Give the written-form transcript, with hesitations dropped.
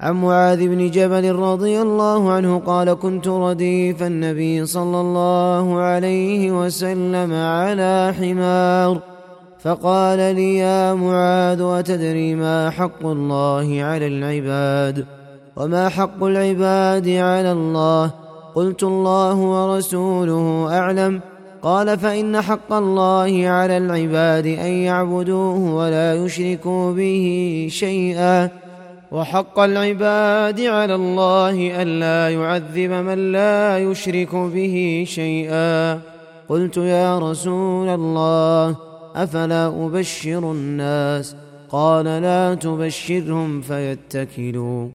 عن معاذ بن جبل رضي الله عنه قال كنت رديف النبي صلى الله عليه وسلم على حمار فقال لي يا معاذ أتدري ما حق الله على العباد وما حق العباد على الله؟ قلت الله ورسوله أعلم. قال فإن حق الله على العباد أن يعبدوه ولا يشركوا به شيئا، وحق العباد على الله ألا يعذب من لا يشرك به شيئا. قلت يا رسول الله أفلا أبشر الناس؟ قال لا تبشرهم فيتكلوا.